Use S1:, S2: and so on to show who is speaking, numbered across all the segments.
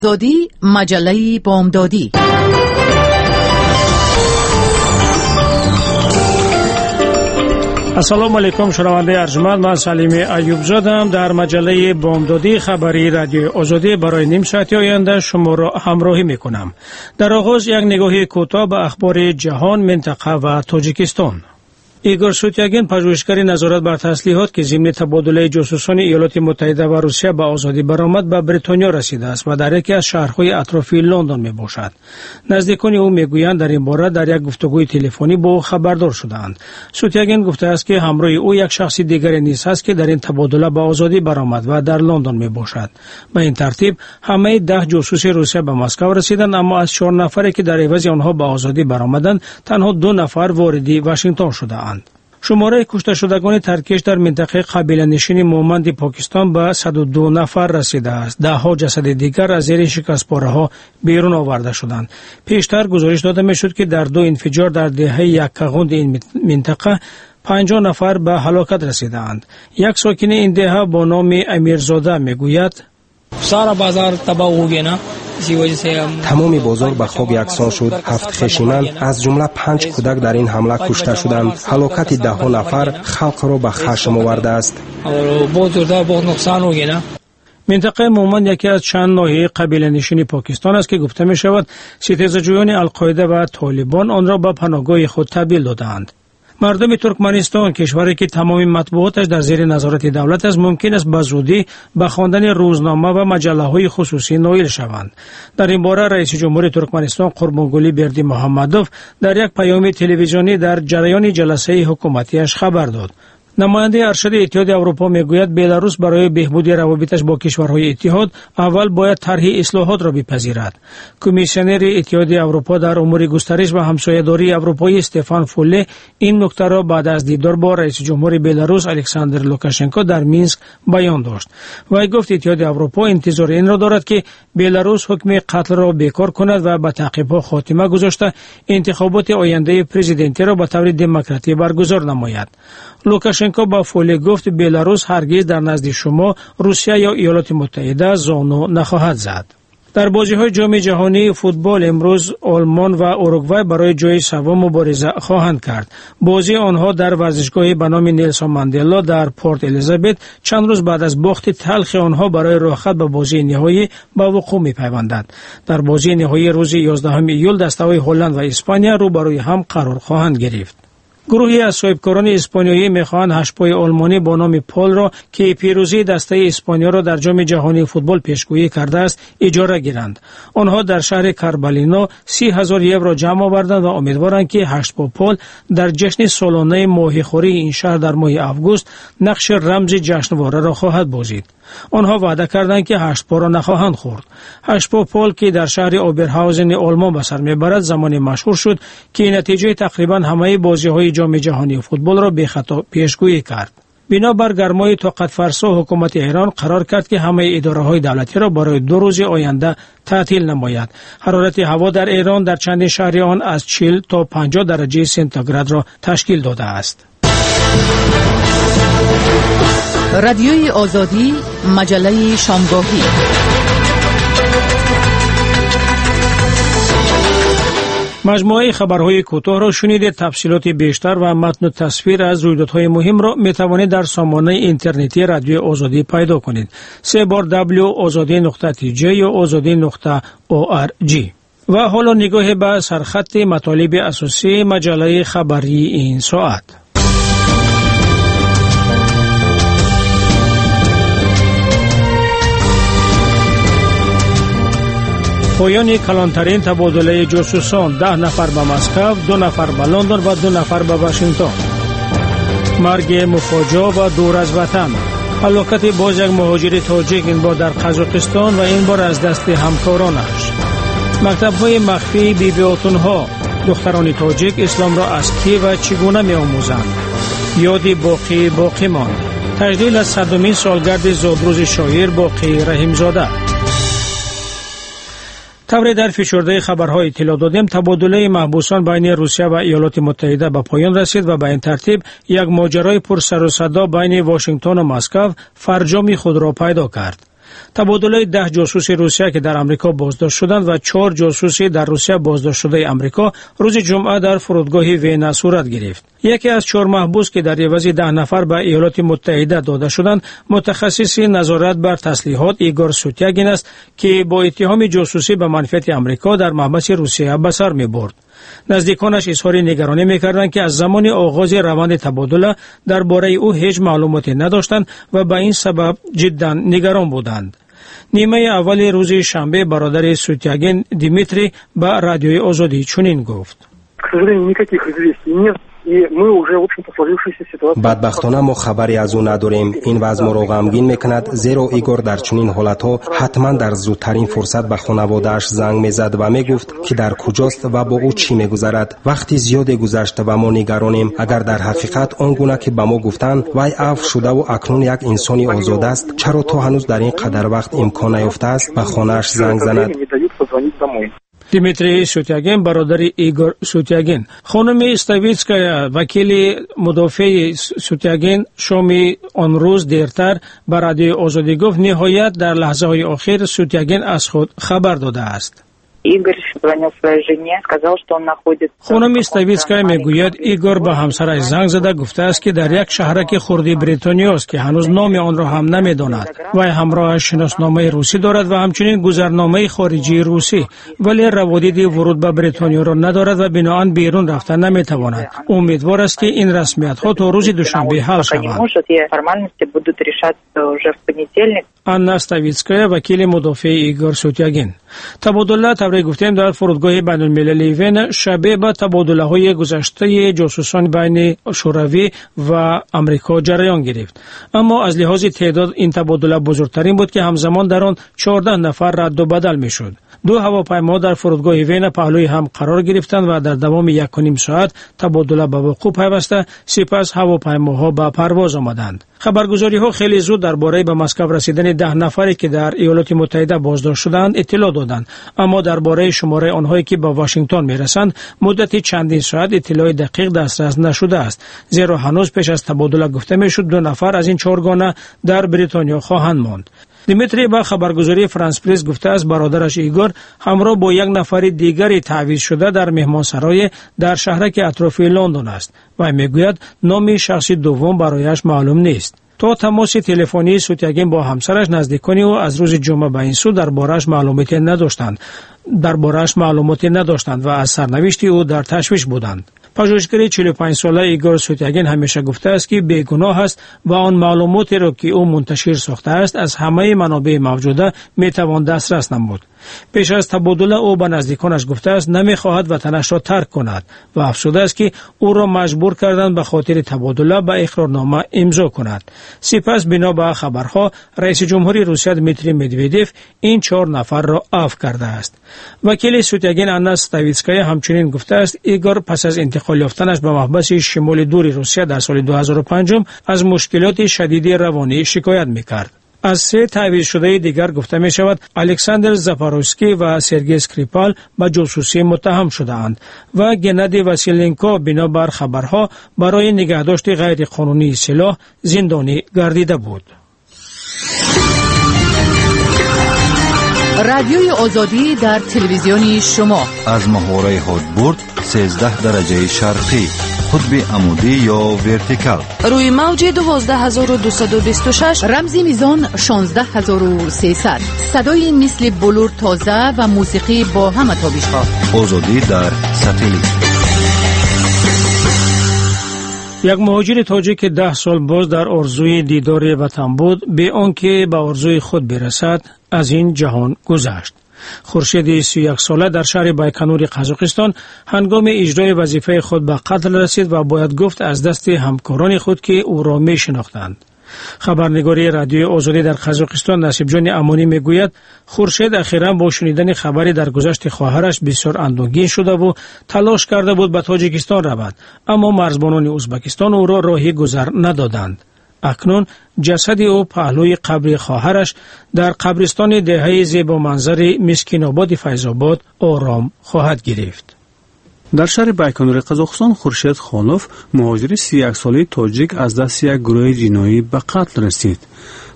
S1: آزادی مجله بامدادی.
S2: السلام علیکم شنونده ارجمند، من سلیم ایوب زادم. در مجله بامدادی خبری رادیو آزادی برای نیم ساعت آینده شما را همراهی میکنم. در آغاز یک نگاهی کوتاه به اخبار جهان، منطقه و تاجیکستان. ایگور سوتیاگین، پژوهشگر نظارت بر تسلیحات که ضمن تبادله جاسوسان ایالات متحده و روسیه به آزادی برآمد، به بریتانیا رسیده است و در یکی از شهرهای اطرافی لندن میباشد. نزدیکان او میگویند در این باره در یک گفتگوی تلفنی با او خبردار شدند. سوتیاگین گفته است که همراه او یک شخص دیگر نیز است که در این تبادله به آزادی برآمد و در لندن میباشد. به این ترتیب همه 10 جاسوس روسیه به مسکو رسیدند، اما از 4 نفری که در عوض آنها به آزادی برآمدند، تنها 2 نفر واردی واشنگتن شدند. شماره کشته شدگان ترکیش در منطقه قبیله نشین مومند پاکستان به 102 نفر رسیده است. 10 جسد دیگر از زیر شکست‌پاره‌ها بیرون آورده شدند. پیشتر گزارش داده می‌شد که در 2 انفجار در دهه یکاغوند این منطقه 50 نفر به هلاکت رسیدند. یک ساکن این دهه با نام امیرزاده میگوید
S3: سارا بازار تباہ ہو گیا نا،
S4: تمام بازار به خاک یکسان شد. 7 خشمن از جمله 5 کودک در این حمله کشته شدند. هلاکت 10 نفر خلق را به خشم آورده است.
S2: منطقه مومند یکی از چند ناحیه قبیله نشین پاکستان است که گفته می شود ستیزجویان القاعده و طالبان آن را به پناهگاه خود تبدیل دادند. مردم ترکمنستان، کشوری که تمام مطبوعاتش در زیر نظارت دولت است، ممکن است به زودی به خواندن روزنامه و مجله‌های خصوصی نائل شوند. در این باره رئیس جمهور ترکمنستان قربانگلی بردی محمدوف در یک پیام تلویزیونی در جریان جلسه حکومتیش خبر داد. نماینده ارشد اتحاد اروپا میگوید بلاروس برای بهبود روابطش با کشورهای اتحاد اول باید طرح اصلاحات را بپذیرد. کمیسیونر اتحاد اروپا در امور گسترش و همسایه‌داری اروپایی استفان فوله این نکته را بعد از دیدار با رئیس جمهور بلاروس الکساندر لوکاشنکو در مینسک بیان داشت. وی گفت اتحاد اروپا انتظار این را دارد که بلاروس حکم قتل را بیکار کند و به تعقیب‌ها خاتمه گذاشته انتخابات آینده پرزیدنتی را به طور دموکراتیک برگزار نماید. لوکاشنکو با فوله گفت بلاروس هرگز در نزد شما روسیه یا ایالات متحده زانو نخواهد زد. در بازی‌های جام جهانی فوتبال امروز آلمان و اوروگوئه برای جای سوم مبارزه خواهند کرد. بازی آنها در ورزشگاهی به نام نلسون ماندلا در پورت الیزابت چند روز بعد از باخت تلخ آنها برای راحت به بازی نهایی به وقوع می‌پیوندد. در بازی نهایی روز 11 ایول دسته‌های هلند و اسپانیا روبروی هم قرار خواهند گرفت. گروهی از صاحبکاران اسپانیایی می‌خواهند هشت‌پای آلمانی با نام پول را که پیروزی دسته اسپانیا را در جام جهانی فوتبال پیشگویی کرده است اجاره گیرند. آنها در شهر کاربالینا 30,000 یورو جمع آوردند و امیدوارند که هشت‌پا پول در جشن سالانه ماهیخوری این شهر در ماه آگوست نقش رمز جشنواره را خواهد بازید. آنها وعده کردند که هشت‌پا را نخواهند خورد. هشت‌پا پول که در شهر اوبرهاوزن آلمان به سر میبرد زمانی مشهور شد که نتیجه تقریبا همه بازی‌های جام جهانی فوتبال را به خطا پیشگویی کرد. بنابر گرمای طاقت فرسا حکومت ایران قرار کرد که همه اداره‌های دولتی را برای 2 روز آینده تعطیل نماید. حرارت هوا در ایران در چند شهر آن از 40 تا 50 درجه سانتیگراد را تشکیل داده است.
S1: رادیوی آزادی مجله شامگاهی.
S2: مجموعه خبرهای کوتاه را شنیدید. تفصیلات بیشتر و متن و تصویر از رویدادهای مهم را می توانید در سامانه اینترنتی رادیو آزادی پیدا کنید. 3w.azadi.tj یا azadi.org. و حالا نگاه به سرخط مطالب اساسی مجله خبری این ساعت. پایان کلانترین تبادله جاسوسان، 10 نفر به مسکو، 2 نفر به لندن و 2 نفر به واشنگتن. مرگ مفاجئ و دور از وطن. هلاکت باز یک مهاجر تاجیک این بار در قزاقستان و این بار از دست همکارانش. مکتب‌های مخفی بی‌بیاتون‌ها، دختران تاجیک اسلام را از کی و چگونه می‌آموزند. یادی باقی ماند. تجلیل از 100مین سالگرد زادروز شاعر باقی رحیمزاده. طوری در فشرده خبرهای اطلاع دادیم تبادله محبوسان بین روسیه و ایالات متحده به پایان رسید و به این ترتیب یک ماجرای پر سر و صدا بین واشنگتن و مسکو فرجام خود را پیدا کرد. تبادله 10 جاسوس روسیه که در آمریکا بازداشت شدند و 4 جاسوسی در روسیه بازداشت شده آمریکا روز جمعه در فرودگاه وینا صورت گرفت. یکی از 4 محبوس که در عوض 10 نفر به ایالات متحده داده شدند متخصص نظارت بر تسلیحات ایگور سوتیاگین است که با اتهام جاسوسی به منفعت آمریکا در محبس روسیه به سر می‌برد. نزدیکانش اظهار نگرانی می‌کردند که از زمان آغاز روند تبادله درباره او هیچ معلوماتی نداشتند و به این سبب جدا نگران بودند. نیمه اول روز شنبه برادر سوتیاگین دیمیتری به رادیوی آزادی چنین گفت:
S4: بدبختانه ما خبری از او نداریم. این وضع ما را غمگین میکند، زیرا ایگور در چنین حالتها حتما در زودترین فرصت به خانواده‌اش زنگ میزد و میگفت که در کجاست و با او چی میگذرد. وقتی زیادی گذشته و ما نگرانیم. اگر در حقیقت آنگونه که به ما گفتند وی عفو شده و اکنون یک انسانی آزاد است، چرا تا هنوز در این قدر وقت امکان نیافته است به خانه‌اش زنگ زند؟
S2: دیمیتری سوتیاگین برادر ایگور سوتیاگین. خانم استاویتسکایا وکیل مدافع سوتیاگین شام امروز دیرتر به رادیو آزادی گفت نهایت در لحظه های آخر سوتیاگین از خود خبر داده است. خانم استاویتسکایا میگوید ایگور به همسرش زنگ زده گفته است که در یک شهرک خردی بریتانیا است که هنوز نام آن را هم نمیداند. وی همراه شناسنامه روسی دارد و همچنین گذرنامه خارجی روسی، ولی روادید ورود به بریتانیا را ندارد و بنابراین بیرون رفتن نمیتواند. امیدوار است که این رسمیت ها تا روز دوشنبه حل شوند. آنا استاویتسکایا وکیل مدافع ایگور سوتیاگین. تبادله طوری گفتیم در فرودگاه بین المللی وین شبیه به تبادله های گذشته جاسوسان بین شوروی و آمریکا جریان گرفت، اما از لحاظ تعداد این تبادله بزرگترین بود که همزمان در آن 14 نفر رد و بدل میشد. 2 هواپیما در فرودگاه وین پهلوی هم قرار گرفتند و در دوام 1.5 ساعت تبادله به وقوع پیوسته، سپس هواپیماها به پرواز آمدند. خبرگزاری‌ها خیلی زود درباره به مسکو رسیدن 10 نفری که در ایالات متحده بازداشت شدند اطلاع دادند، اما درباره شماره آنهایی که به واشنگتن میرسند مدت چندین ساعت اطلاع دقیق دسترس نشده است، زیرا هنوز پیش از تبادله گفته میشد 2 نفر از این 4 گانه در بریتانیا خواهند ماند. دیمیتری با خبرگزاری فرانس پرس گفته است برادرش ایگور همراه با 1 نفر دیگری تعویض شده در مهمانسرای در شهرک اطراف لندن است و میگوید نام شخص دوم برایش معلوم نیست. تا تماس تلفنی سوتیاگین با همسرش نزدیکانی او از روز جمعه به این سو درباره‌اش معلوماتی نداشتند و از سرنوشت او در تشویش بودند. پژوهشگر 45 ساله ایگور سوتیاگین همیشه گفته است که بیگناه است و آن معلوماتی را که او منتشر ساخته است از همه منابع موجوده میتوان دسترس نمود. پیش از تبادله او به نزدیکانش گفته است نمیخواهد وطنش را ترک کند و افسوده است که او را مجبور کردند به خاطر تبادله به اقرارنامه امضا کند. سپس بنا به خبرها رئیس جمهوری روسیه دمیتری مدودیف این 4 نفر را عفو کرده است. وکیل سوتیاگین آنا استاویتسکایا همچنین گفته است ایگور پس از انتقال یافتنش به محبس شمال دور روسیه در سال 2005 از مشکلات شدید روانی شکایت میکرد. از 3 تعویض شده دیگر گفته می شود الکساندر زاپاروسکی و سرگئی اسکریپال به جاسوسی متهم شده‌اند و گنادی واسیلنکو بنابر خبرها برای نگهداشت غیر قانونی سلاح زندانی گردیده بود.
S1: رادیوی آزادی در تلویزیون شما
S5: از محوره هدبرد 13 درجه شرقی، قطب عمودی یا ورتیکال،
S6: روی موج 12226،
S1: رمزی میزان 16300، صدای مثل بلور تازه و موسیقی با همه تابش‌ها.
S5: آزادی در ساتلیت.
S2: یک مهاجر تاجیک 10 سال باز در آرزوی دیدار وطن بود، به آنکه به آرزوی خود برسد از این جهان گذشت. خورشید 31 ساله در شهر بایکنور قزاقستان هنگام اجرای وظیفه خود به قتل رسید و باید گفت از دست همکاران خود که او را می شناختند. خبرنگاری رادیوی آزادی در قزاقستان نصیب جان امانی میگوید خورشید اخیراً با شنیدن خبری در گذشت خواهرش بسیار اندوهگین شده و تلاش کرده بود به تاجیکستان رود، اما مرزبانان ازبکستان او را راهی گذر ندادند. اکنون جسد او پهلوی قبر خواهرش در قبرستان دهه زیبا منظر مسکین آباد فیض آباد آرام خواهد گرفت.
S7: در شهر بایکنور قزاقستان خورشید خانوف مهاجر 31 ساله تاجیک از دست یک گروه جنایی به قتل رسید.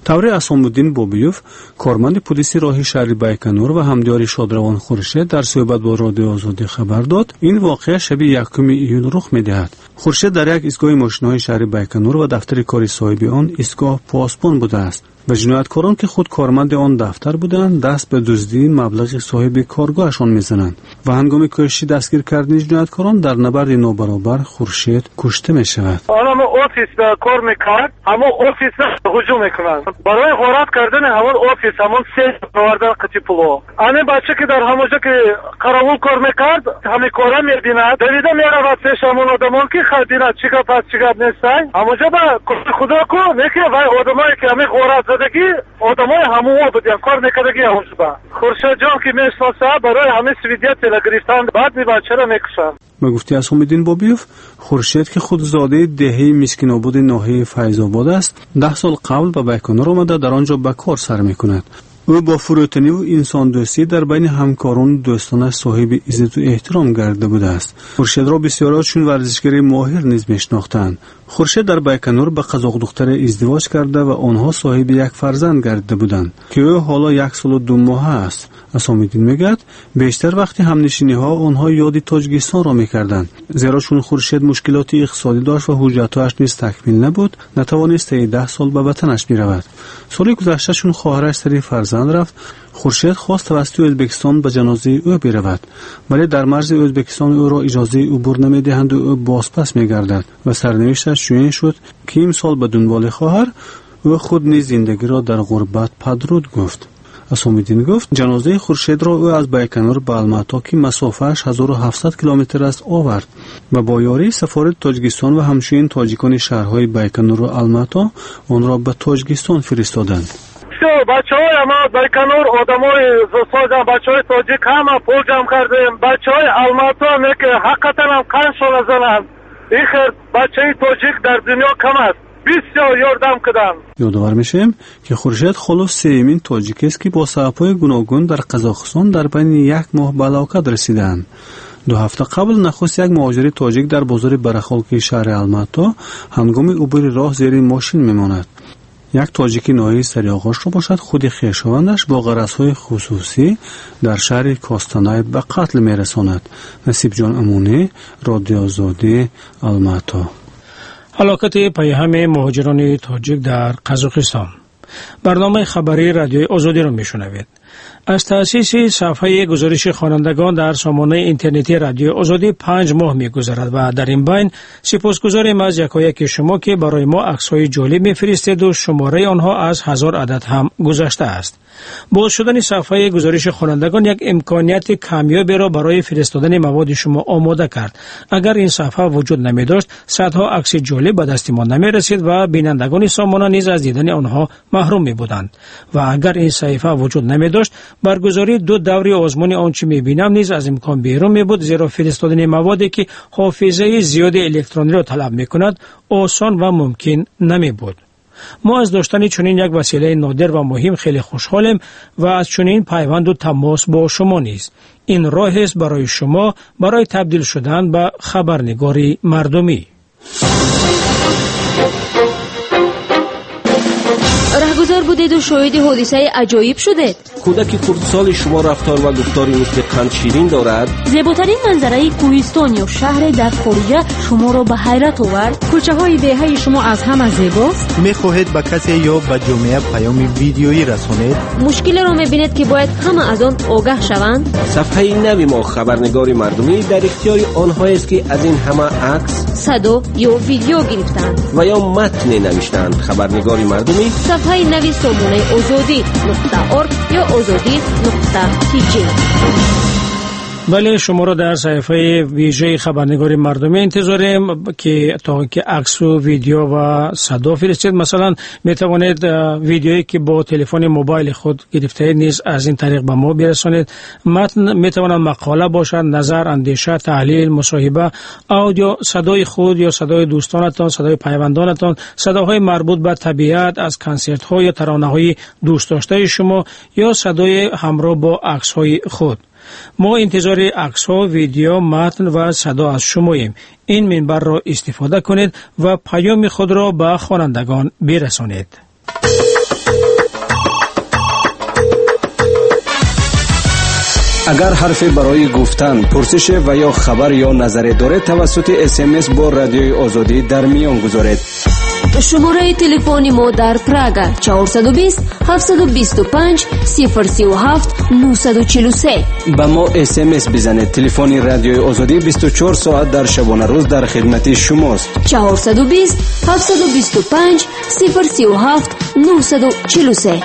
S7: тавре Асомуддин Бобиёв, корманди полиси роҳи шаҳри Байконур ва ҳамдиёри Шодравон Хуршед дар суҳбат бо Радиои Озодӣ хабар дод, ин воқеа шаби 1 июн рух медиҳад. Хуршед дар як истгоҳи мошинаҳои шаҳри Байконур ва дафтари кори соҳиби он истгоҳ посбон будааст ва ҷинояткорон, ки худ корманди он дафтар буданд, даст ба дуздии маблағи соҳиби коргоҳашон мезананд ва ҳангоми кӯшиши дастгир кардани ҷинояткорон дар набарди нобаробар Хуршед кушта мешавад.
S8: ҳамон офиста кор мекард, ҳамон офиса ҳуҷум мекунанд. барои ғорат кардани ҳамон офис, ҳамон се овардан қити пуло. ане бача ки дар ҳамонҷо ки қаровул кор мекард, ҳамин кора мебинад, давида меравад пеш ҳамон одамон ки бинад чӣ гап аст, чӣ гап нестай. ҳамонҷо ба худо ку неки вай одамое ки ҳамин ғорат задагӣ одамои ҳамуо буданд, кор мекардаги ҳамонҷо ба Хуршедҷон ки мешноса барои ҳамин свидетеля гирифтанд, баъд ми бачаро мекушанд.
S7: ба гуфти Асомиддин Бобиёв, Хуршед, ки худ зодаи деҳаи Мискинобуди ноҳияи Файзобод аст, 10 сол қабл ба Байконур омада дар он ҷо ба кор сар мекунад. ӯ бо фурӯтаниву инсондӯстӣ дар байни ҳамкорону дӯстонаш соҳиби иззату эҳтиром гарда будааст. Хуршедро бисёрҳо чун варзишгари моҳир низ мешнохтанд. Хуршед дар Байконур ба қазоқдухтаре издивоҷ карда ва онҳо соҳиби як фарзанд гардида буданд, ки ӯ ҳоло 1 солу 2 моҳа аст. Асомиддин мегӯяд, бештар вақти ҳамнишиниҳо онҳо ёди Тоҷикистонро мекарданд, зеро чун Хуршед мушкилоти иқтисодӣ дошт ва ҳуҷҷатҳояш низ такмил набуд, натавонист 10 сол ба ватанаш биравад. соли гузашта чун хоҳараш сари фарзанд рафт, Хуршед хост тавассути Ӯзбекистон ба ҷанозаи ӯ биравад, вале дар марзи Ӯзбекистон ӯро иҷозаи убур намедиҳанду ӯ бозпас мегардад ва сарнавишташ чунин шуд, ки имсол ба дунболи хоҳар ӯ худ низ зиндагиро дар ғурбат падруд гуфт. Асомиддин гуфт, ҷанозаи Хуршедро ӯ аз Байконур ба Алмато, ки масофааш 1700 километр аст, овард ва бо ёрии сафорати Тоҷикистон ва ҳамчунин тоҷикони шаҳрҳои Байконуру Алмато онро ба Тоҷикистон фиристоданд.
S8: бачаҳои ама Байконур одамои зосодан, бачаҳои тоҷик ҳама пул ҷамъ кардем, бачаҳои Алмато меки ҳақиқатан ҳам қаншо назананд. ихер бачаи тоҷик дар дунё кам аст. бисёр ёрдам карданд.
S7: ёдовар мешавем, ки Хуршед холу сеюмин тоҷикест, ки бо сабабҳои гуногун дар Қазоқистон дар байни 1 моҳ ба ҳалокат расидаанд. 2 ҳафта қабл нахуст як муҳоҷири тоҷик дар бозори барахолки шаҳри Алмато ҳангоми убури роҳ зери мошин мемонад. як тоҷики ноҳияи Сариоғошро бошад, худи хешовандаш бо ғаразҳои хусусӣ дар шаҳри Костанай ба қатл мерасонад. Насибҷон Амунӣ, Радиои Озодӣ, Алмато.
S2: ҳалокати пайҳами муҳоҷирони тоҷик дар Қазоқистон. барномаи хабари Радиои Озодиро мешунавед. аз таъсиси сафҳаи гузориши хонандагон дар сомонаи интернети Радиои Озодӣ 5 моҳ мегузарад ва дар ин байн сипосгузорем аз якояки шумо, ки барои мо аксҳои ҷолиб мефиристеду шумораи онҳо аз 1000 адад ҳам гузашта аст. боз шудани сафҳаи гузориши хонандагон як имконияти камёберо барои фиристодани маводи шумо омода кард. агар ин сафҳа вуҷуд намедошт, садҳо акси ҷолиб ба дасти мо намерасид ва бинандагони сомона низ аз дидани онҳо маҳрум мебуданд. ва агар ин саҳифа вуҷуд намедошт, баргузории 2 даври озмуни он чӣ мебинам низ аз имкон берун мебуд, зеро фиристодани маводе ки ҳофизаи зиёди электрониро талаб мекунад, осон ва мумкин намебуд. мо аз доштани чунин як василаи нодир ва муҳим хеле хушҳолем ва аз чунин пайванду тамос бо шумо низ. ин роҳест барои шумо барои табдил шудан ба хабарнигори мардумӣ.
S9: раҳгузор будеду шоҳиди ҳодисаи аҷоиб шудед.
S10: кӯдаки хурдсоли шумо рафтор ва гуфтори мисли қандширин дорад.
S9: зеботарин манзараи кӯҳистон ё шаҳре дар хориҷа шуморо ба ҳайрат овард.
S1: кӯчаҳои деҳаи шумо аз ҳама зебост.
S11: мехоҳед ба касе ё ба ҷомеа паёми видеоӣ расонед.
S9: мушкилеро мебинед ки бояд ҳама аз он огаҳ шаванд.
S10: сафҳаи нави мо хабарнигори мардумӣ дар ихтиёри онҳоест, ки аз ин ҳама акс,
S9: садо ё видео гирифтанд
S10: ва ё матне навиштанд. хабарнигори мардумӣ
S9: сафҳаи нави сомонаи озодӣ.орг ё озодӣ.tj.
S2: бале, шуморо дар саҳифаи вижаи хабарнигори мардумӣ интизорем, ки то ки аксу видео ва садо фиристед. масалан, метавонед видеое ки бо телефони мобайли худ гирифтаед низ аз ин тариқ ба мо бирасонед. матн метавонад мақола бошад, назар, андеша, таҳлил, мусоҳиба, аудио, садои худ ё садои дӯстонатон, садои пайвандонатон, садоҳои марбут ба табиат аз консертҳо ё таронаҳои дӯстдоштаи шумо ё садои ҳамроҳ бо аксҳои худ. мо интизори аксҳо, видео, матн ва садо аз шумоем. ин минбарро истифода кунед ва паёми худро ба хонандагон бирасонед.
S10: اگر حرفی برای گفتن، پرسش و یا خبر یا نظری دارید توسط SMS با رادیوی آزادی در میان گذارید.
S6: شماره تلفن ما در پراگ 420 725 037 943.
S10: با ما SMS بزنید. تلفن رادیوی آزادی 24 ساعت در شبانه روز در خدمت شماست.
S6: 420 725 037 943.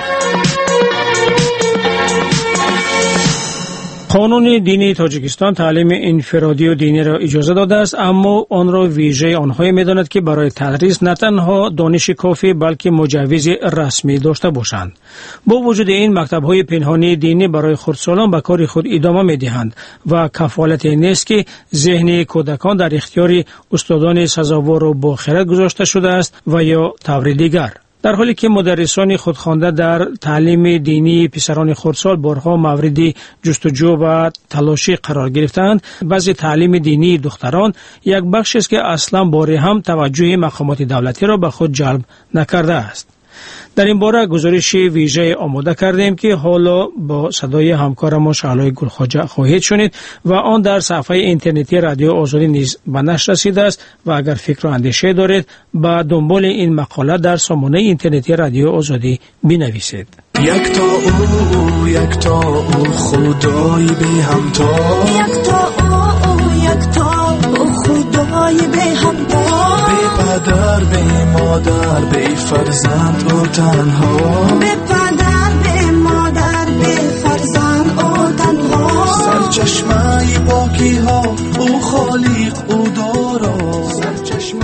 S2: قانون دینی تاجیکستان تعلیم انفرادی و دینی را اجازه داده است، اما آن را ویژه آنهایی می‌داند که برای تدریس نه تنها دانش کافی بلکه مجوز رسمی داشته باشند. با وجود این، مکتب‌های پنهانی دینی برای خردسالان به کار خود ادامه می‌دهند و کفالت نیست که ذهن کودکان در اختیار استادان سزاوار و با خرد گذاشته شده است و یا طور دیگر. در حالی که مدرسان خودخوانده در تعلیم دینی پسران خردسال بارها مورد جستجو و تلاشی قرار گرفتند، بعضی تعلیم دینی دختران یک بخش است که اصلا باره هم توجه مقامات دولتی را به خود جلب نکرده است. در این باره گزارش ویژه آماده کردیم که حالا با صدای همکارم شعلای گلخواجه خواهید شنید و آن در صفحه اینترنتی رادیو آزادی نیز به نشر رسیده است و اگر فکر و اندیشه دارید با دنبال این مقاله در سامانه اینترنتی رادیو آزادی بنویسید.
S12: یک تا او یک تا او خدای به همتا، یک تا او یک تا او خدای به همتا، به پدر به مادر به فرزند او تنها، به پدر به مادر به فرزند او تنها، سرچشمه پاکی ها او خالق او دارا، سرچشمه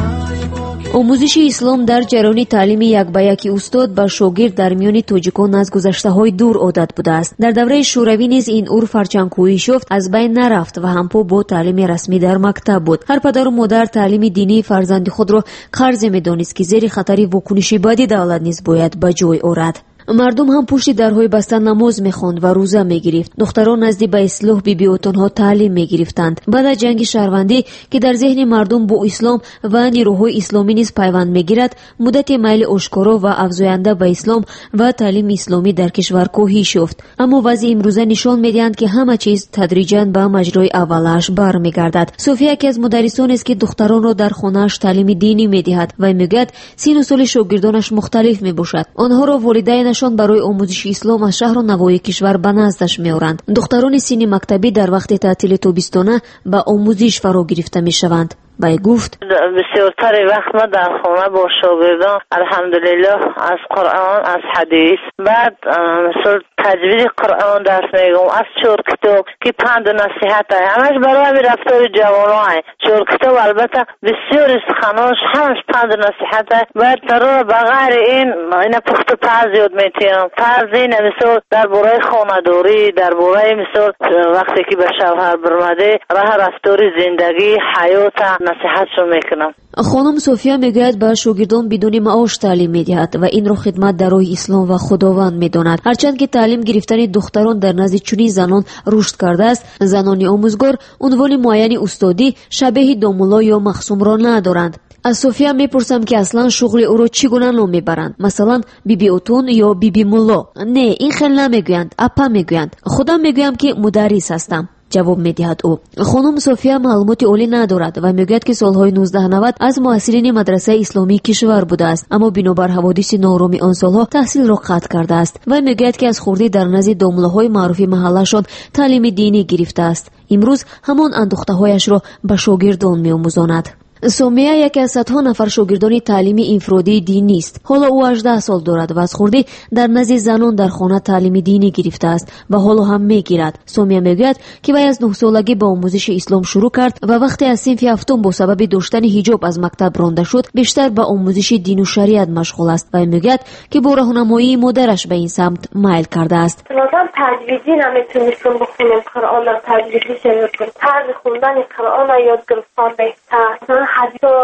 S6: آموزش اسلام در جریان تعلیم یک به یک استاد با شاگرد در میان تاجیکان از گذشته‌های دور عادت بوده است. در دوره شوروی نیز این عرف هرچند شفت از بین نرفت و همپو با تعلیم رسمی در مکتب بود. هر پدر و مادر تعلیم دینی فرزند خود را قرض می‌دانست که زیر خطر واکنش بدی دولت نیز باید به جای آورد. مردم هم پشت درهای بسته نماز می‌خواند و روزه می‌گرفت. دختران نزدیک به اصلاح بی‌بی‌اوتان‌ها تعلیم می‌گرفتند. بعد از جنگ شهروندی که در ذهن مردم با اسلام و نیروهای اسلامی نیز پیوند می‌گیرد، مدت میل آشکارا و افزاینده به اسلام و تعلیم اسلامی در کشور کاهش یافت. اما وضع امروزه نشان می‌دهد که همه چیز تدریجاً به مجرای اولش برمیگردد. صوفیه که از مدرسان است که دختران را در خانه‌اش تعلیم دینی می‌دهد و میگوید سن و سال شاگردانش مختلف میباشد. آنها را والدین برای آموزش اسلام از شهر و نواحی کشور به نزدش میآورند. دختران سن مکتبی در وقت تعطیل تابستانه به آموزش فرا گرفته میشوند. بای گفت
S13: بسیارتر وقت ما در خانه با شاگردان الحمدلله از قرآن از حدیث بعد مثل تجوید قرآن درس میگم، از چهار کتاب که پند و نصیحت همش برای رفتار جوانان. چهار کتاب البته بسیار سخناش همش پند و نصیحت بعد ترا بغیر این پخت پز یاد میتونم. پز این مثل در برای خانه‌داری، در برای مثل وقتی که به شوهر برمده راه رفتار زندگی حیات نصیحتشو میکنم.
S6: خانم صوفیا میگوید به شاگردان بدون معاش تعلیم میدهد و این را خدمت در راه اسلام و خداوند میداند. هرچند که تعلیم گرفتن دختران در نزد چنین زنان رشد کرده است، زنان آموزگار عنوان معین استادی شبیه دامولا یا مخصوم را ندارند. از صوفیا میپرسم که اصلا شغل او را چگونه نام میبرند؟ مثلا بیبی اوتون یا بیبی مولا؟ نه، این خیلی نمیگویند، اپا میگویند. خودم میگویم که مدرس هستم. جواب میدهد او. خانم صوفیا معلومات عالی ندارد و میگوید که سالهای 1990 از مؤثرین مدرسه اسلامی کشور بوده است، اما بنابر حوادث نارامی آن سالها تحصیل را قطع کرده است و میگوید که از خردی در نزد داملاهای معروف محلشان تعلیم دینی گرفته است. امروز همان اندوخته‌هایش را به شاگردان میآموزاند. سومیا یکی از صدها نفر شاگردان تعلیمی انفرادی دینی است. حالا او 18 سال دارد و از خردی در نزد زنان در خانه تعلیم دینی گرفته است و حالا هم میگیرد. سومیا میگوید که وی از 9 سالگی با آموزش اسلام شروع کرد و وقتی از صنف هفتم با سبب داشتن حجاب از مکتب رانده شد، بیشتر به آموزش دین و شریعت مشغول است و میگوید که با راهنمایی مادرش به این سمت میل کرده است.
S14: لازم تجویدی نمیتونستم بخونم، قرآن را تجویدی شنید کنم، طرز خوندن قرآن را یاد گرفتم بهتر، حدیث و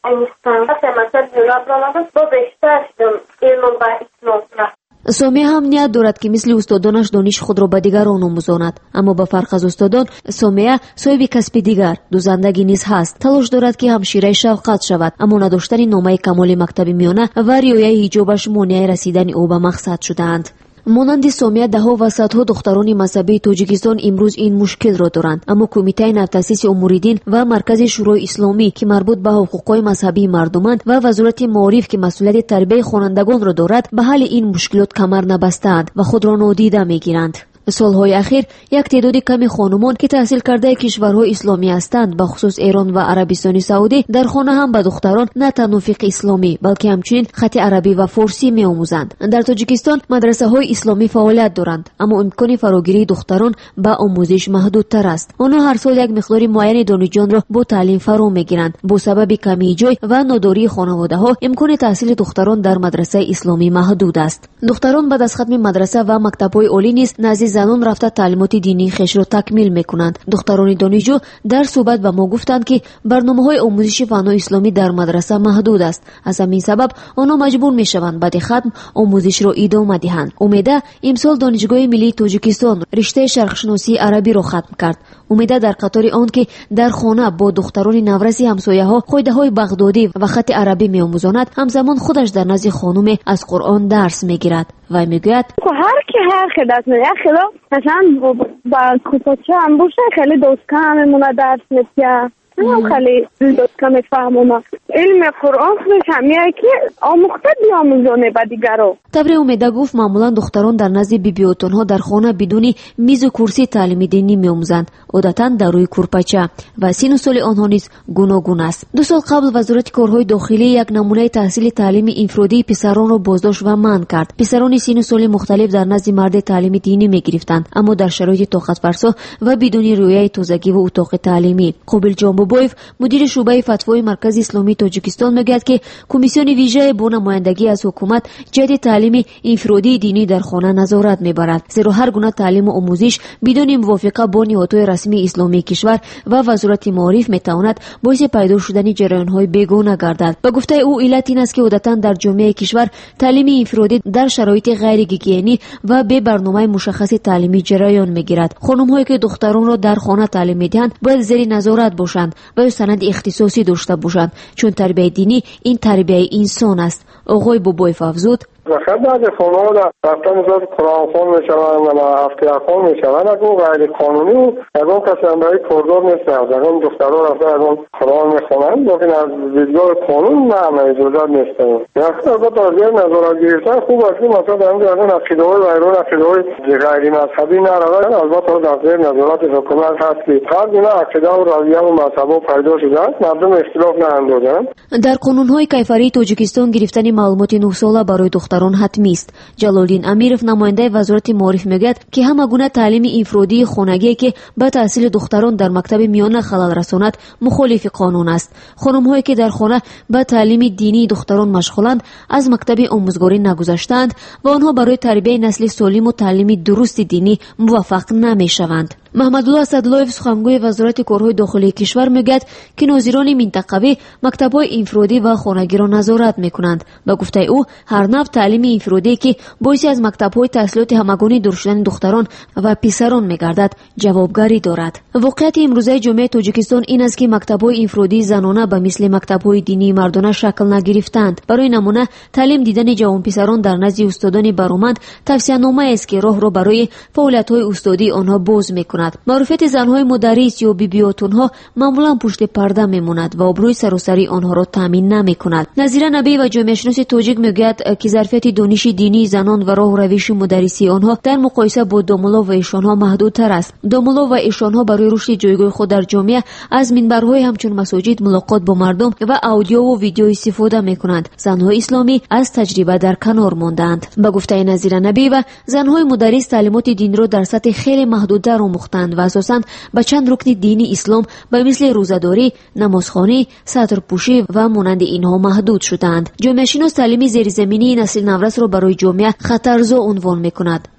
S14: مستنبط مثلا جلاب را لازم با بیشتر علم و اسلام را.
S6: سومیا هم نیت دارد که مثل استادانش دانش خود را به دیگران آموزاند، اما به فرق از استادان سومیا صاحب کسب دیگر دوزندگی نیز هست. تلاش دارد که همشیره شفقت شود، اما نداشتن نامه کمال مکتب میانه و رعایت حجابش مانع رسیدن او به مقصد شدند. монанди сомия даҳо ва садҳо духтарони мазҳабии тоҷикистон имрӯз ин мушкилро доранд, аммо кумитаи навтаъсиси умуриддин ва маркази шӯрои исломӣ ки марбут ба ҳуқуқҳои мазҳабии мардуманд ва вазорати маориф ки масъулияти тарбияи хонандагонро дорад ба ҳалли ин мушкилот камар набастаанд ва худро нодида мегиранд. солҳои ахир як теъдоди ками хонумон ки таҳсилкардаи кишварҳои исломӣ ҳастанд, бахусус Эрон ва Арабистони Саудӣ, дар хона ҳам ба духтарон на танҳо фиқҳи исломӣ, балки ҳамчунин хати арабӣ ва форсӣ меомӯзанд. дар Тоҷикистон мадрасаҳои исломӣ фаъолият доранд, аммо имкони фарогирии духтарон ба омӯзиш маҳдудтар аст. онҳо ҳар сол як миқдори муайяни донишҷӯёнро бо таълим фаро мегиранд. бо сабаби камии ҷой ва нодории хонаводаҳо имкони таҳсили духтарон дар мадрасаи исломӣ маҳдуд аст. духтарон баъд аз хатми мадраса ва мактабҳои олӣ низ назди занон рафта таълимоти динии хешро такмил мекунанд. духтарони донишҷӯ дар суҳбат ба мо гуфтанд ки барномаҳои омӯзиши фанҳои исломӣ дар мадраса маҳдуд аст. аз ҳамин сабаб онҳо маҷбур мешаванд баъди хатм омӯзишро идома диҳанд. умеда имсол донишгоҳи миллии тоҷикистон риштаи шарқшиносии арабиро хатм кард. умеда дар қатори он ки дар хона бо духтарони навраси ҳамсояҳо қоидаҳои бағдодӣ ва хати арабӣ меомӯзонад, ҳамзамон худаш дар назди хонуме аз Қуръон дарс мегирад. вай мегӯяд:
S15: ҳар ки ҳар хило مثلا با کوچه هم باشه خیلی دوستکم هممونه درس میده خیلی دوستکم میفهمونه علم قرآن خودش همیه که آموخته بیاموزونه با دیگرو.
S6: тавре умеда гуфт маъмулан духтарон дар назди бибиётонҳо дар хона бидуни мизу курсии таълими динӣ меомӯзанд, одатан дар рӯи курпача, ва сину соли онҳо низ гуногун аст. 2 сол қабл вазорати корҳои дохилӣ як намунаи таҳсили таълими инфиродии писаронро боздошт ва манъ кард. писарони сину соли мухталиф дар назди марди таълими динӣ мегирифтанд, аммо дар шароити тоқатфарсо ва бидуни рӯяи тозагиву утоқи таълимӣ. қобил ҷонбобоев, мудири шуъбаи фатвои маркази исломии тоҷикистон мегӯяд ки комиссиони вижае бо намояндагӣ аз ҳукумат ҷиҳати таълими инфиродии динӣ дар хона назорат мебарад, зеро ҳар гуна таълиму омӯзиш бидуни мувофиқа бо ниҳодҳои расмии исломии кишвар ва вазорати маориф метавонад боиси пайдо шудани ҷараёнҳои бегона гардад. ба гуфтаи ӯ, иллат ин аст ки одатан дар ҷомеаи кишвар таълими инфиродӣ дар шароити ғайригигиенӣ ва бе барномаи мушаххаси таълимӣ ҷараён мегирад. хонумҳое ки духтаронро дар хона таълим медиҳанд бояд зери назорат бошанд ва ё санади ихтисосӣ дошта бошанд, чун тарбияи динӣ ин тарбияи инсон аст. оғои бобоев афзуд:
S16: خیلی بعضی خانه‌ها در رفتن مثل قرآن خوان میشوند و هفته خوان میشوند، اگر غیر قانونی و اگر کسی هم برای کردار نیست، اگر دخترها رفتن اگر قرآن میخوانند، لیکن از دیدگاه قانون نه همه اجازه نیست. یعنی البته از این نظارت گرفتن خوب است که مثلا در این عقیده‌های غیرون عقیده‌های غیر مذهبی نرود، البته در زیر نظارت حکومت هست که هر گونه عقیده و رویه و مذهب پیدا شده است، مردم اختلاف ناندازند.
S6: در قانون‌های کیفری توجیکستان گرفتن معلومات 9 ساله برای دختران ҳатмист. ҷалолдин амиров, намояндаи вазорати маориф, мегӯяд ки ҳама гуна таълими инфиродии хонагие ки ба таҳсили духтарон дар мактаби миёна халал расонад, мухолифи қонун аст. хонумҳое ки дар хона ба таълими динии духтарон машғуланд, аз мактаби омӯзгорӣ нагузаштаанд ва онҳо барои тарбияи насли солиму таълими дурусти динӣ муваффақ намешаванд. маҳмадулло асадуллоев, сухангӯи вазорати корҳои дохилии кишвар, мегӯяд ки нозирони минтақавӣ мактабҳои инфиродӣ ва хонагиро назорат мекунанд. ба гуфтаи ӯ, ҳар нав таълими инфиродие ки боиси аз мактабҳои таҳсилоти ҳамагунӣ дур шудани духтарон ва писарон мегардад, ҷавобгарӣ дорад. воқеияти имрӯзаи ҷомеаи тоҷикистон ин аст ки мактабҳои инфиродии занона ба мисли мактабҳои динии мардона шакл нагирифтанд. барои намуна, таълим дидани ҷавонписарон дар назди устодони бароманд тавсияnomаест ки роҳро барои фаъолиятҳои устодии онҳо боз мекунад. маъруфияти занҳои мударрис ё бибиётунҳо маъмулан пушти парда мемонад ва обрӯи саросарии онҳоро таъмин намекунад. назира набиева, ҷомеашиноси тоҷик, мегӯяд ки зарфияти дониши динии занон ва роҳу равиши мударрисии онҳо дар муқоиса бо домуло ва эшонҳо маҳдудтар аст. домуло ва эшонҳо барои рушди ҷойгоҳи худ дар ҷомеа аз минбарҳои ҳамчун масоҷид, мулоқот бо мардум ва аудиову видео истифода мекунанд. занҳои исломӣ аз таҷриба дар канор мондаанд. ба гуфтаи назира набиева, занҳои мударрис таълимоти динро дар сатҳи хеле маҳдудтар омӯхтанд ва асосан ба чанд рукни дини ислом ба мисли рӯзадорӣ, намозхонӣ, сатрпӯшӣ ва монанди инҳо маҳдуд шуданд. ҷомеашинос таълими зеризаминии насли наврасро барои ҷомеа хатарзо унвон мекунад.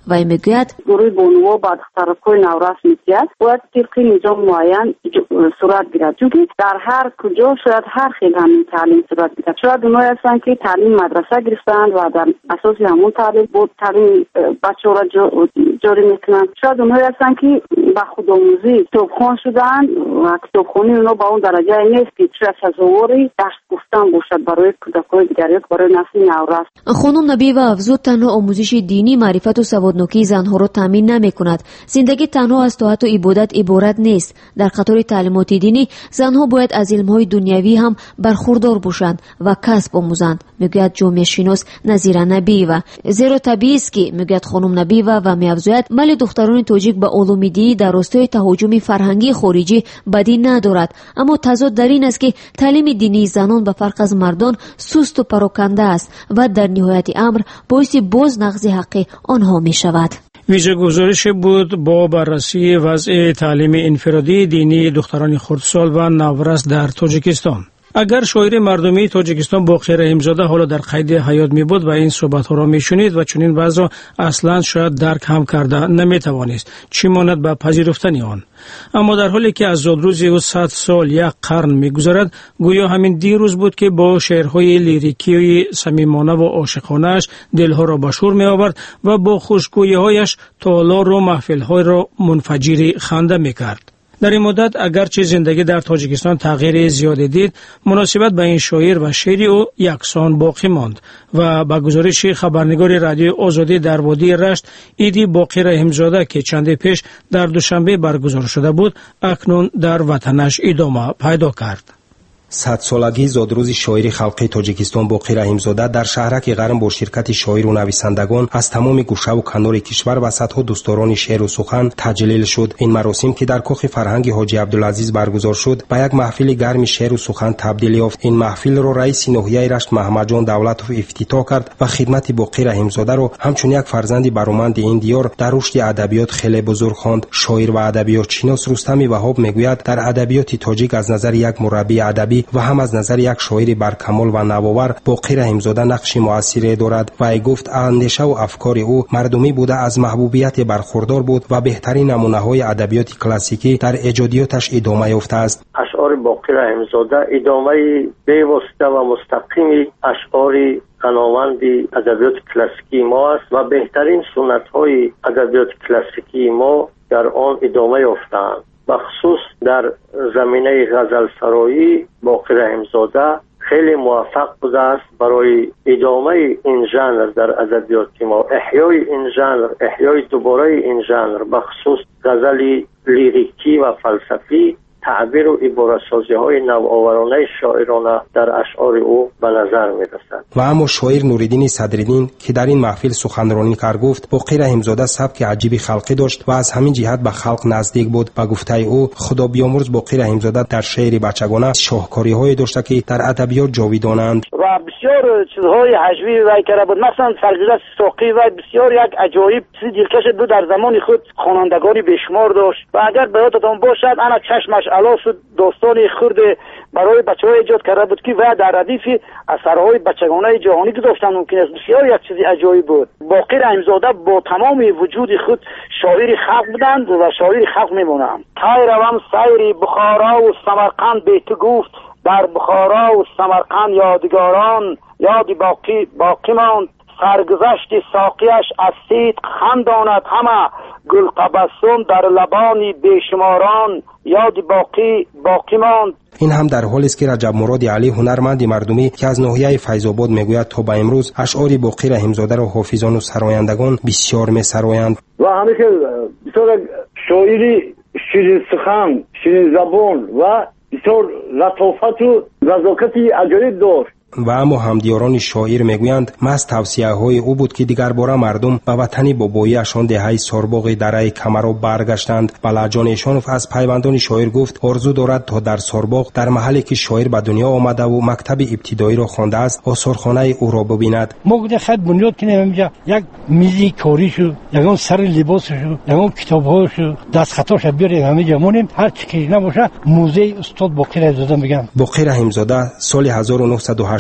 S6: و میگوید
S17: گروه بانوها با تحرک‌های نورس می‌آید باید طبق نظام معین صورت گیرد، چون که در هر کجا شاید هر خیلی همین تعلیم صورت گیرد. شاید اونایی هستن که تعلیم مدرسه گرفتند و در اساس همون تعلیم بود تعلیم بچه‌ها را جاری میکنن. شاید اونایی هستن که با خودآموزی کتابخوان شدن و کتابخوانی اونا با اون درجه نیست که چه تصوری درس گفتن باشد برای کودکان دیگری، برای نسل نورس.
S6: خانم نبیوا افزود تنها آموزش دینی معرفت و سوادنوکی زنها را تامین نمیکند. زندگی تنها از طاعت و عبادت عبارت نیست. در قطار تعلیمات دینی زنها باید از علم‌های دنیوی هم برخوردار باشند و کسب آموزند، میگوید جامعه شناس نظیره نبیوا. زیرا طبیعی است که میگوید خانم نبیوا و میافزاید بله دختران تاجیک به علوم دینی در راستای تهاجم فرهنگی خارجی بدی ندارد، اما تضاد در این است که تعلیم دینی زنان به فرق از مردان سست و پراکنده است و در نهایت امر باعث بازنقض حق آنها می شود.
S2: ویژه گزارش بود با بررسی وضع تعلیم انفرادی دینی دختران خردسال و نورس در تاجیکستان. اگر شاعر مردمی تاجیکستان باقی رحیمزاده حالا در قید حیات می بود و این صحبت‌ها را میشنید و چنین وضع اصلا شاید درک هم کرده نمیتوانست چی ماند به پذیرفتن آن. اما در حالی که از زادروز او 100 سال یک قرن میگذرد، گویا همین دیروز بود که با شعرهای لیریکی صمیمانه و عاشقانه‌اش دلها را به شور میآورد و با خوشگویی‌هایش تالار و محفل‌های را منفجر خنده میکرد. در این مدت اگرچه زندگی در تاجیکستان تغییر زیادی دید، مناسبت به این شاعر و شعر او یکسان باقی ماند و با گزارش خبرنگار رادیوی آزادی در وادی رشت ایدی باقی رحیمزاده که چند پیش در دوشنبه برگزار شده بود، اکنون در وطنش ادامه پیدا کرد.
S4: 100 سالگی زادروز شاعری خلقی تاجیکستان باقی رحیمزاده در شهرک غرم با شرکت شاعر و نویسندگان از تمام گوشه و کنار کشور و صدها دوستداران شعر و سخن تجلیل شد. این مراسم که در کاخ فرهنگ حاجی عبدالعزیز برگزار شد، به یک محفل گرم شعر و سخن تبدیل یافت. این محفل را رئیس ناحیه رشت محمد جان دولتوف افتتاح کرد و خدمت باقی رحیمزاده را همچون یک فرزند برومند این دیار در رشد ادبیات خیلی بزرگ خواند. شاعر و ادبیات شناس رستم وهاب میگوید در ادبیات تاجیک از نظر یک مربی ادبی و هم از نظر یک شاعر برکمال و نوآور باقی رحیمزاده نقش مؤثری دارد و ای گفت اندیشه و افکار او مردمی بوده از محبوبیت برخوردار بود و بهترین نمونه‌های ادبیات کلاسیکی در ایجادیاتش ادامه یافته است.
S18: اشعار باقی رحیمزاده ادامه بی‌واسطه و مستقیم اشعار غناوند ادبیات کلاسیکی ما است و بهترین سنت‌های ادبیات کلاسیکی ما در آن ادامه یافتند. بخصوص در زمینه غزل سرایی باقی رحیمزاده خیلی موفق بوده است برای ادامه این ژانر در ادبیات ما، احیای این ژانر، احیای دوباره این ژانر، بخصوص غزل لیریکی و فلسفی، تعبیر و عبارت‌سازی‌های نوآورانه شاعرانه در اشعار او به نظر می‌رسد.
S4: و اما شاعر نوریدین صدرالدین که در این محفل سخنرانی کرد گفت باقی رحیمزاده سبک عجیبی خلقی داشت و از همین جهت به خلق نزدیک بود. به گفته او خدا بیامرز باقی رحیمزاده در شعر بچگانه شاهکاری‌هایی داشته که در ادبیات جاویدانند
S19: و بسیار چیزهای حجوی وی کرده بود. مثلا سرگذشت ساقی و بسیار یک عجایب چیز دلکش بود. در زمان خود خوانندگانی بیشمار داشت و اگر به یادتان باشد انا چشمش علاس داستان خرد برای بچه‌ها ایجاد کرده بود که و در ردیف اثرهای بچگانه جهانی گذاشتن. ممکن است بسیار یک چیز عجایب بود. باقی رحیمزاده با تمام وجود خود شاعر خلق بودند و شاعر خلق میمونند. تای روم سیری بخارا و سمرقند به تو گفت، در بخارا و سمرقند یادگاران یادی باقی ماند. سرگذشت ساقیش از سید خنداند، همه گل تبسم در لبانی بیشماران یادی باقی ماند.
S4: این هم در حالی است که رجب مراد علی هنرمند مردمی که از ناحیه فیض‌آباد میگوید تا به امروز اشعار باقی رحیمزاده را حافظان و سرایندگان بسیار میسرایند
S20: و همین که بسیار شاعری شیرین سخن، شیرین زبان و بسیار لطافت و نزاکتی عجایب داشت.
S4: و اما همدیاران شاعر میگویند مست توصیه‌های او بود که دیگر باره مردم به وطن بابایی‌شان دهه سارباغ دره کمرو برگشتند. بلعجان ایشانوف از پیوندان شاعر گفت آرزو دارد تا در سارباغ در محلی که شاعر به دنیا آمده و مکتب ابتدایی را خوانده است آثارخانه او را ببیند.
S21: ما گفت خط بنیاد کنیم اینجا یک میزی کاریشو، یکم سر لباسشو، یکم کتابهاشو، دستخطاش بیاریم همینجا مونیم، هر چی که نباشه موزه استاد باقی رحیمزاده میگن.
S4: باقی رحیمزاده سال 1908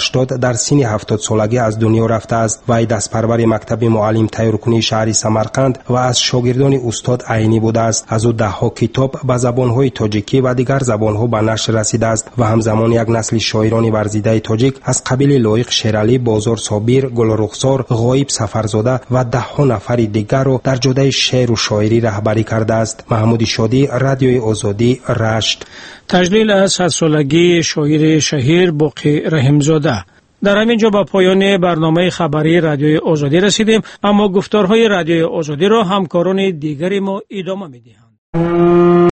S4: 80 در سن 70 سالگی از دنیا رفته است. وی دستپرور مکتب معلم تیارکنی شهر سمرقند و از شاگردان استاد عینی بوده است. از او دهها کتاب به زبان‌های تاجیکی و دیگر زبان‌ها به نشر رسیده است و همزمان یک نسل شاعران ورزیده تاجیک از قبیل لایق شیرعلی، بازار صابر، گلرخسار، غایب سفرزاده و دهها نفر دیگر را در جاده شعر و شاعری رهبری کرده است. محمود شادی، رادیوی آزادی، رشت.
S2: تجلیل از 100 سالگی شاعر شهیر باقی رحیمزاده. در همین جا به پایان برنامه خبری رادیوی آزادی رسیدیم، اما گفتارهای رادیوی آزادی را همکاران دیگری ما ادامه می‌دهند.